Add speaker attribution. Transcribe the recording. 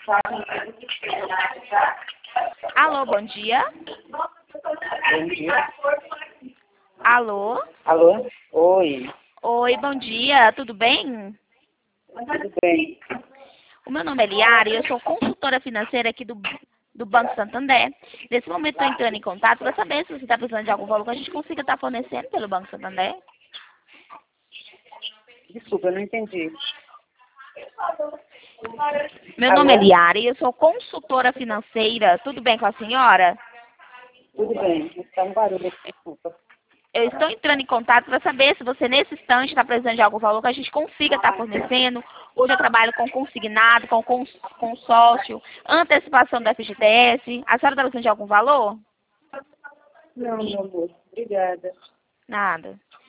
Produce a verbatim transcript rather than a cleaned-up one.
Speaker 1: Alô, bom dia.
Speaker 2: Bom dia.
Speaker 1: Alô?
Speaker 2: Alô? Oi.
Speaker 1: Oi, bom dia, tudo bem?
Speaker 2: Tudo bem?
Speaker 1: O meu nome é Liara e eu sou consultora financeira aqui do, do Banco Santander. Nesse momento estou entrando em contato para saber se você está precisando de algum valor que a gente consiga estar fornecendo pelo Banco Santander.
Speaker 2: Desculpa, eu não entendi.
Speaker 1: Meu
Speaker 2: Alô?
Speaker 1: nome é Liara e eu sou consultora financeira. Tudo bem com a senhora?
Speaker 2: Tudo bem. Está um barulho aqui, desculpa.
Speaker 1: Eu estou entrando em contato para saber se você, nesse instante, está precisando de algum valor que a gente consiga estar fornecendo. Hoje eu trabalho com consignado, com cons- consórcio, antecipação do F G T S. A senhora está precisando de algum valor?
Speaker 2: Não, meu amor. Obrigada.
Speaker 1: Nada.